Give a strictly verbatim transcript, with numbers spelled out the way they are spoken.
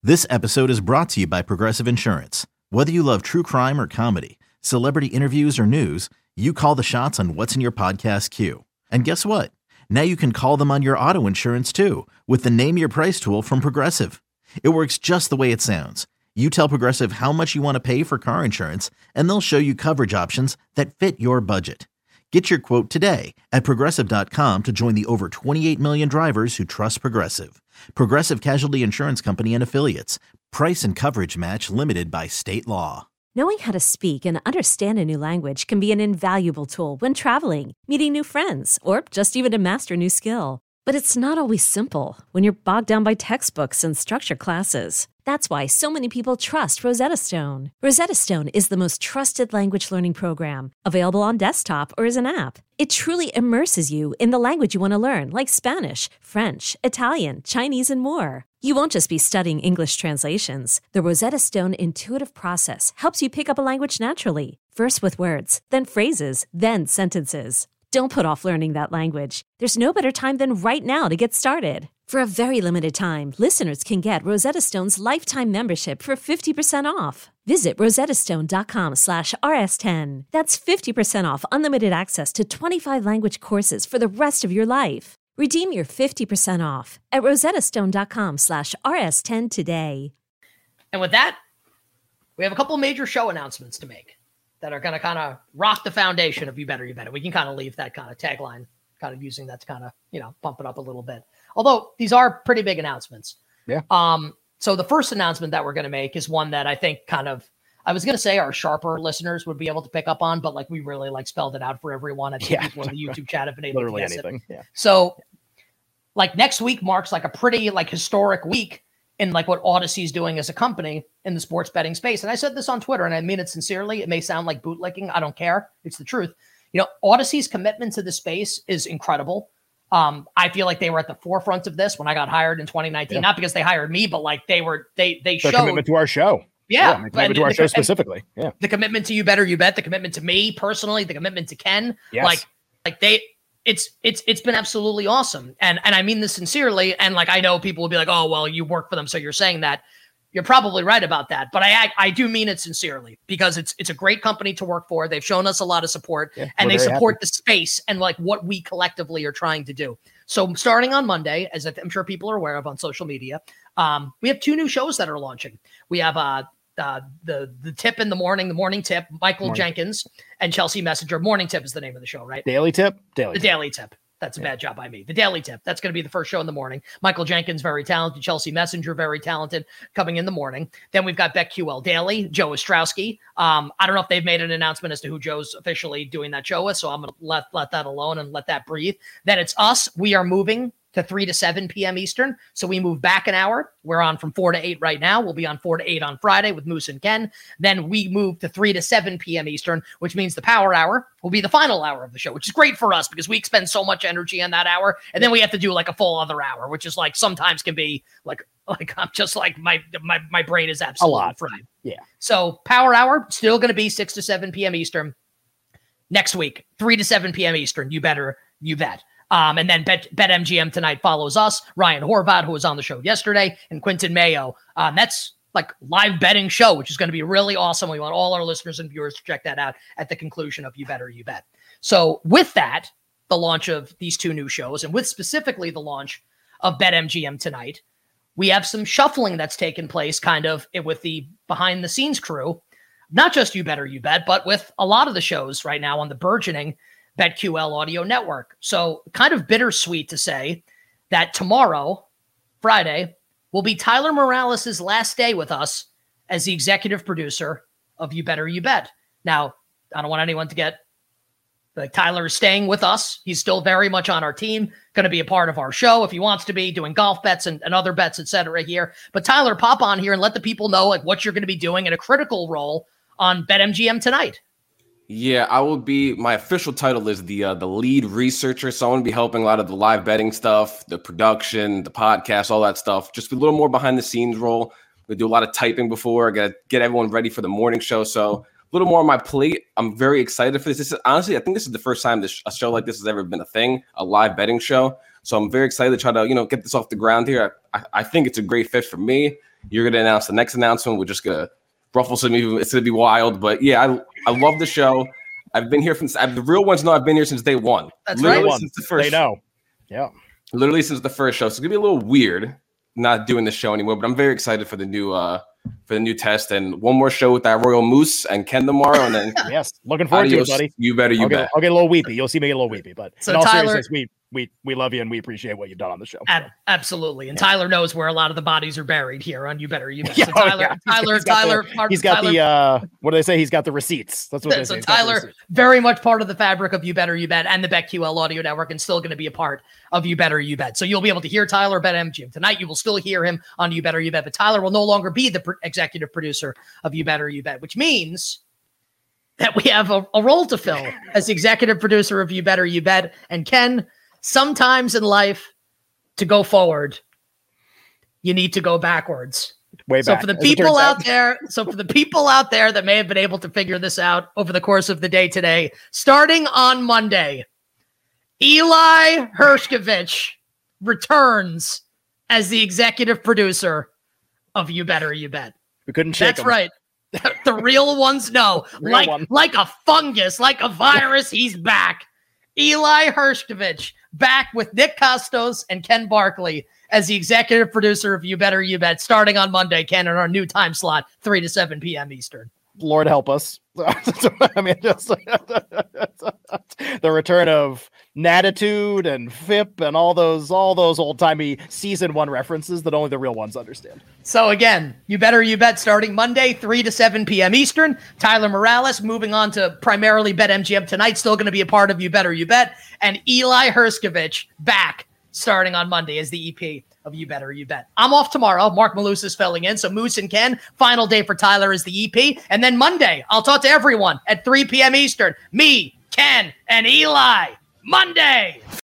This episode is brought to you by Progressive Insurance. Whether you love true crime or comedy, celebrity interviews or news, you call the shots on what's in your podcast queue. And guess what? Now you can call them on your auto insurance too with the Name Your Price tool from Progressive. It works just the way it sounds. You tell Progressive how much you want to pay for car insurance, and they'll show you coverage options that fit your budget. Get your quote today at progressive dot com to join the over twenty-eight million drivers who trust Progressive. Progressive Casualty Insurance Company and Affiliates. Price and coverage match limited by state law. Knowing how to speak and understand a new language can be an invaluable tool when traveling, meeting new friends, or just even to master a new skill. But it's not always simple when you're bogged down by textbooks and structure classes. That's why so many people trust Rosetta Stone. Rosetta Stone is the most trusted language learning program, available on desktop or as an app. It truly immerses you in the language you want to learn, like Spanish, French, Italian, Chinese, and more. You won't just be studying English translations. The Rosetta Stone intuitive process helps you pick up a language naturally, first with words, then phrases, then sentences. Don't put off learning that language. There's no better time than right now to get started. For a very limited time, listeners can get Rosetta Stone's lifetime membership for fifty percent off. Visit rosettastone.com slash rs10. That's fifty percent off unlimited access to twenty-five language courses for the rest of your life. Redeem your fifty percent off at rosettastone.com slash rs10 today. And with that, we have a couple major show announcements to make that are going to kind of rock the foundation of You Better, You Better. We can kind of leave that kind of tagline, kind of using that to kind of, you know, bump it up a little bit. Although these are pretty big announcements. Yeah. Um. So the first announcement that we're going to make is one that I think kind of, I was going to say our sharper listeners would be able to pick up on, but like we really like spelled it out for everyone. I think yeah. people in the YouTube chat have been able Literally to guess anything. it. Yeah. So like next week marks like a pretty like historic week in like what Odyssey's doing as a company in the sports betting space. And I said this on Twitter and I mean it sincerely. It may sound like bootlicking. I don't care. It's the truth. You know, Odyssey's commitment to the space is incredible. Um, I feel like they were at the forefront of this when I got hired in twenty nineteen, yeah. Not because they hired me, but like they were, they, they Their showed commitment to our show. Yeah. yeah commitment to our the, show specifically. Yeah. The commitment to You Better, You Bet, the commitment to me personally, the commitment to Ken, yes. like, like they, it's, it's, it's been absolutely awesome. And, and I mean this sincerely. And like, I know people will be like, oh, well, you work for them, so you're saying that. You're probably right about that, but I, I I do mean it sincerely because it's it's a great company to work for. They've shown us a lot of support, yeah, and they support happy. the space and like what we collectively are trying to do. So starting on Monday, as I'm sure people are aware of on social media, um, we have two new shows that are launching. We have uh, uh the the tip in the morning, the morning tip, Michael morning. Jenkins and Chelsea Messenger. Morning Tip is the name of the show, right? Daily Tip, Daily. The tip. Daily Tip. That's a yeah. bad job by me. The Daily Tip. That's going to be the first show in the morning. Michael Jenkins, very talented. Chelsea Messenger, very talented, coming in the morning. Then we've got BetQL Daily, Joe Ostrowski. Um, I don't know if they've made an announcement as to who Joe's officially doing that show with, so I'm going to let let that alone and let that breathe. Then it's us. We are moving to three to seven p.m. Eastern. So we move back an hour. We're on from four to eight right now. We'll be on four to eight on Friday with Moose and Ken. Then we move to three to seven p.m. Eastern, which means the power hour will be the final hour of the show, which is great for us because we expend so much energy in that hour. And then we have to do like a full other hour, which is like sometimes can be like, like I'm just like my, my, my brain is absolutely a lot. fried. Yeah. So power hour still going to be six to seven p.m. Eastern next week, three to seven p.m. Eastern. You better, you bet. Um, and then Bet BetMGM tonight follows us, Ryan Horvath, who was on the show yesterday, and Quinton Mayo. Um, that's like live betting show, which is going to be really awesome. We want all our listeners and viewers to check that out at the conclusion of You Better, You Bet. So with that, the launch of these two new shows, and with specifically the launch of BetMGM tonight, we have some shuffling that's taken place kind of with the behind the scenes crew, not just You Better, You Bet, but with a lot of the shows right now on the burgeoning BetQL Audio Network. So kind of bittersweet to say that tomorrow, Friday, will be Tyler Morales' last day with us as the executive producer of You Better, You Bet. Now, I don't want anyone to get like Tyler is staying with us. He's still very much on our team, going to be a part of our show if he wants to be, doing golf bets and, and other bets, et cetera here. But Tyler, pop on here and let the people know like what you're going to be doing in a critical role on BetMGM tonight. Yeah, I will be, my official title is the uh, the lead researcher. So I'm going to be helping a lot of the live betting stuff, the production, the podcast, all that stuff. Just a little more behind the scenes role. We do a lot of typing before. I got to get everyone ready for the morning show. So little more on my plate. I'm very excited for this. This is honestly, I think this is the first time this a show like this has ever been a thing, a live betting show. So I'm very excited to try to, you know, get this off the ground here. I, I think it's a great fit for me. You're going to announce the next announcement. We're just going to ruffle some. It's going to be wild. But yeah, I I love the show. I've been here since the real ones know I've been here since day one. That's literally right. Since the first. They know. Yeah. Literally since the first show. So it's going to be a little weird not doing the show anymore. But I'm very excited for the new uh for the new test and one more show with that Royal Moose and Ken tomorrow. And then yes, looking forward adios, to it, buddy. You better. You I'll bet. Get, I'll get a little weepy. You'll see me get a little weepy. But so in all Tyler, seriousness, we we we love you and we appreciate what you've done on the show. Ab- absolutely. And yeah. Tyler knows where a lot of the bodies are buried here on You Better You Bet. Yeah, so Tyler, oh, yeah. Tyler, he's Tyler, the, part, he's got Tyler, the uh, what do they say? He's got the receipts. That's what they so say. Tyler, very much part of the fabric of You Better You Bet and the BetQL Audio Network, and still going to be a part of You Better You Bet. So you'll be able to hear Tyler BetMGM tonight. You will still hear him on You Better You Bet, but Tyler will no longer be the pr- executive producer of You Better You Bet, which means that we have a, a role to fill as the executive producer of You Better You Bet. And Ken, sometimes in life, to go forward, you need to go backwards. Way back. So for the people out there, so for the people out there that may have been able to figure this out over the course of the day today, starting on Monday, Eli Hershkovich returns as the executive producer of You Better You Bet. We couldn't shake That's him. right. The real ones know. Real like, one. like a fungus, like a virus, he's back. Eli Hershkovich back with Nick Costos and Ken Barkley as the executive producer of You Better You Bet, starting on Monday, Ken, in our new time slot, three to seven p.m. Eastern. Lord help us. I mean, just the return of Natitude and F I P and all those all those old timey season one references that only the real ones understand. So again, You Better You Bet starting Monday, three to seven p.m. Eastern. Tyler Morales moving on to primarily BetMGM tonight, still going to be a part of You Better You Bet, and Eli Hershkovich back starting on Monday as the E P of You Better You Bet. I'm off tomorrow. Mark Malus is filling in. So Moose and Ken, final day for Tyler is the E P. And then Monday, I'll talk to everyone at three p.m. Eastern. Me, Ken, and Eli. Monday.